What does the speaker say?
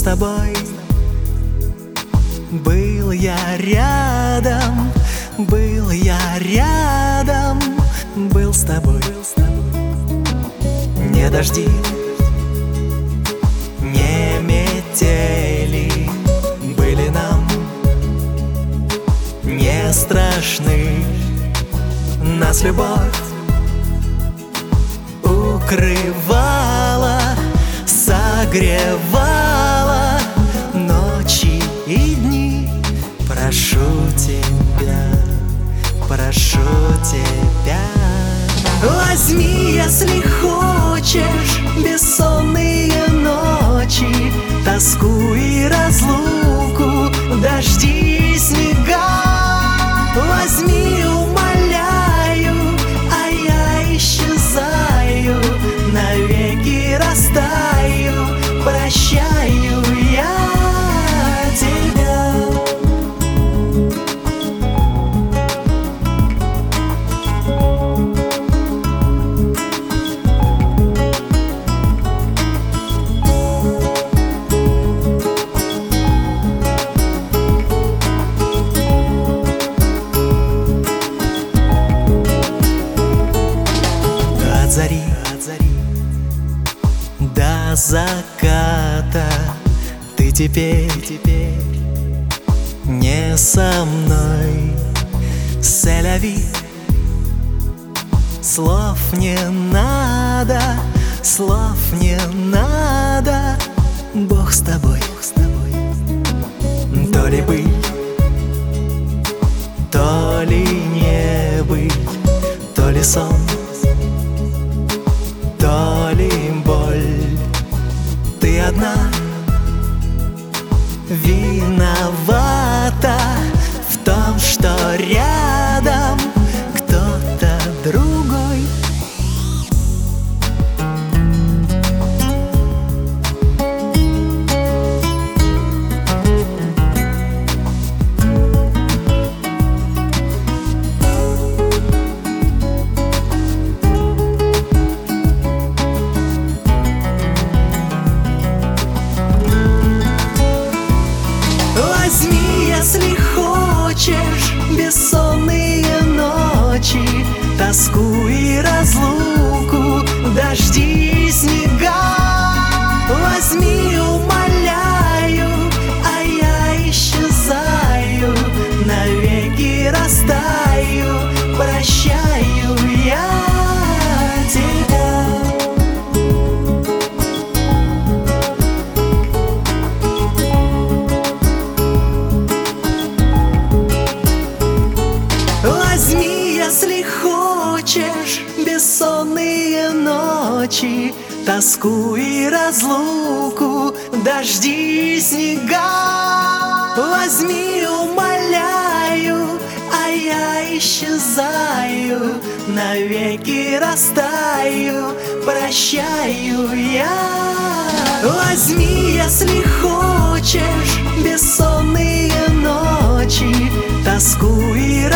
тобой. Был я рядом, был я рядом, был с тобой. Не дожди, не метели были нам не страшны. Нас любовь укрывала, согревала ночи и дни. Прошу тебя, прошу тебя, возьми, если хочешь, бессонные ночи, тоску и разлуку, дожди и снега. Возьми, умоляю, а я исчезаю, навеки растаю, прощаю я тебя. От зари до заката ты теперь не со мной. Селяви, слов не надо, слов не надо, Бог с тобой. То ли быль, то ли не быль, то ли сон, то ли боль. Ты одна виновата в том, что рядом кто-то другой. Возьми, если хочешь, бессонные ночи, тоску и разлуку, дожди и снега. Возьми, умоляю, а я исчезаю, навеки растаю, прощаю я тебя. Возьми, если хочешь, бессонные ночи, тоску и разлуку, дожди и снега. Возьми, умоляю, а я исчезаю, навеки растаю, прощаю я. Возьми, если хочешь, бессонные ночи, тоску и